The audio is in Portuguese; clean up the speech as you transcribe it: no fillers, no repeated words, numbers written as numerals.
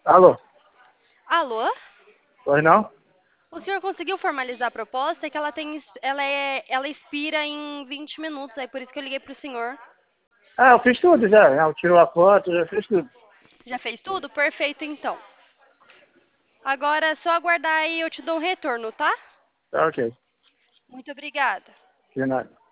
Alô? Alô? Oi, não? O senhor conseguiu formalizar a proposta? É que ela expira em 20 minutos, é por isso que eu liguei pro senhor. Ah, eu fiz tudo já. Eu tirou a foto, já fiz tudo. Já fez tudo? Perfeito, então. Agora é só aguardar aí e eu te dou um retorno, tá? Tá ok. Muito obrigada. De nada.